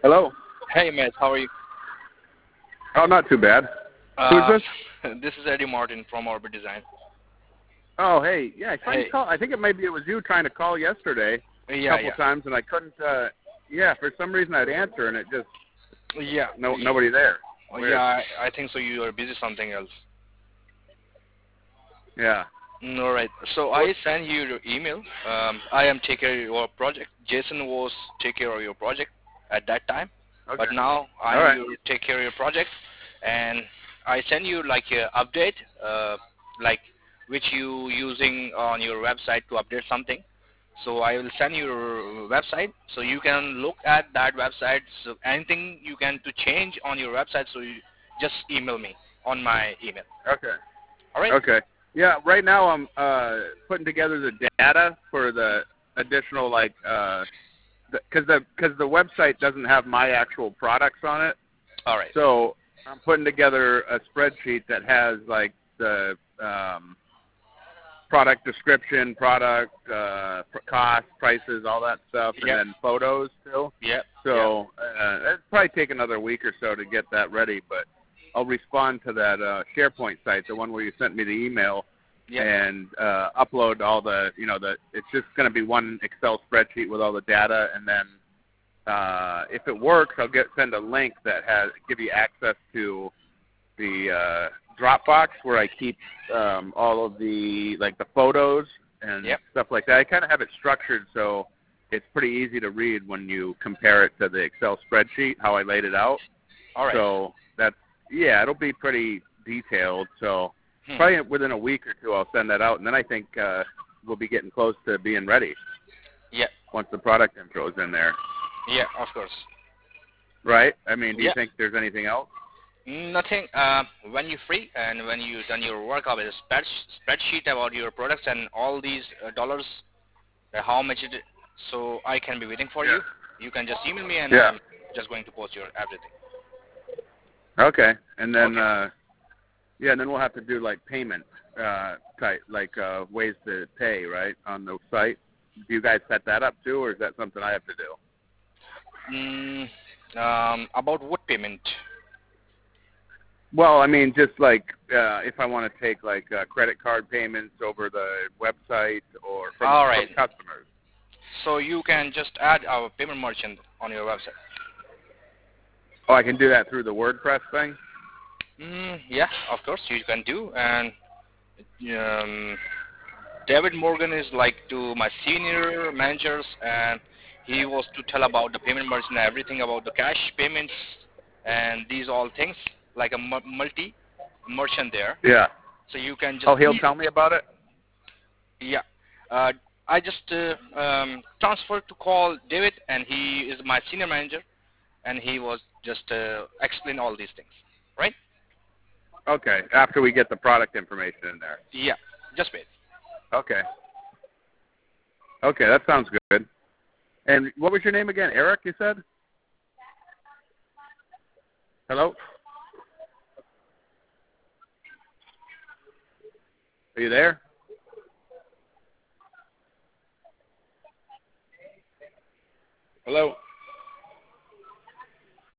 Hello. Hey, Matt, how are you? Oh, not too bad. Who's Uh, this? this is Eddie Martin from Orbit Design. Oh, hey. Yeah, I tried to Hey. call. I think it was you trying to call yesterday a Yeah, couple times, and I couldn't. Yeah, for some reason I'd answer, and it just yeah. nobody there. Weird. Yeah, I think so. You are busy something else. Yeah. All right. So I sent you your email. I am take care of your project. Jason was take care of your project at that time, Okay. but now All I'm right. you take care of your project, and I send you like a update, like which you using on your website to update something. So I will send you your website so you can look at that website. So anything you can to change on your website, so you just email me on my email. Okay. All right? Okay. Yeah. Right now I'm putting together the data for the additional because the website doesn't have my actual products on it. All right. So I'm putting together a spreadsheet that has like the product description, product cost, prices, all that stuff, and Yep. then photos too. Yep. So it'll probably take another week or so to get that ready, but I'll respond to that SharePoint site, the one where you sent me the email, Yep. and upload all it's just going to be one Excel spreadsheet with all the data, and then if it works, I'll send a link that give you access to the Dropbox where I keep all of the photos and Yep. stuff like that. I kind of have it structured so it's pretty easy to read when you compare it to the Excel spreadsheet, how I laid it out. All right. So it'll be pretty detailed. So probably within a week or two I'll send that out, and then I think we'll be getting close to being ready. Yeah. Once the product info is in there. Yeah, of course. Right? I mean, do you Yeah. think there's anything else? Nothing. When you're free and when you done your work with a spreadsheet about your products and all these dollars, how much it is, so I can be waiting for you. You can just email me and I'm just going to post your everything. Okay. And then Okay. and then we'll have to do like payment type ways to pay, right, on the site. Do you guys set that up too, or is that something I have to do? About what payment? Well, I mean, just like if I want to take credit card payments over the website or All from right. customers. So you can just add our payment merchant on your website. Oh, I can do that through the WordPress thing? Yeah, of course you can do. And David Morgan is like to my senior managers, and he was to tell about the payment merchant, everything about the cash payments and these all things, like a multi merchant there. Yeah. So you can just. Oh, he'll tell me about it? Yeah. I just transferred to call David, and he is my senior manager, and he was just explain all these things, right? Okay, after we get the product information in there. Yeah. Just wait. Okay. Okay, that sounds good. And what was your name again? Eric, you said? Hello? Are you there?